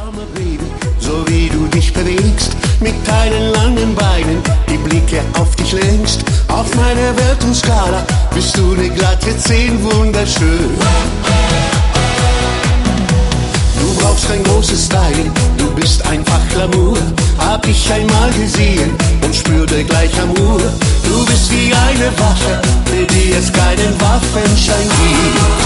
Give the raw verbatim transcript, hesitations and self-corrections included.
Summer Baby, so wie du dich bewegst, mit deinen langen Beinen, die Blicke auf dich lenkst. Auf meiner Wertungsskala bist du ne glatte zehn, wunderschön. Du brauchst kein großes Styling, du bist einfach Glamour. Hab ich einmal gesehen und spürte gleich Amour. Du bist wie eine Waffe, für die es keinen Waffenschein gibt.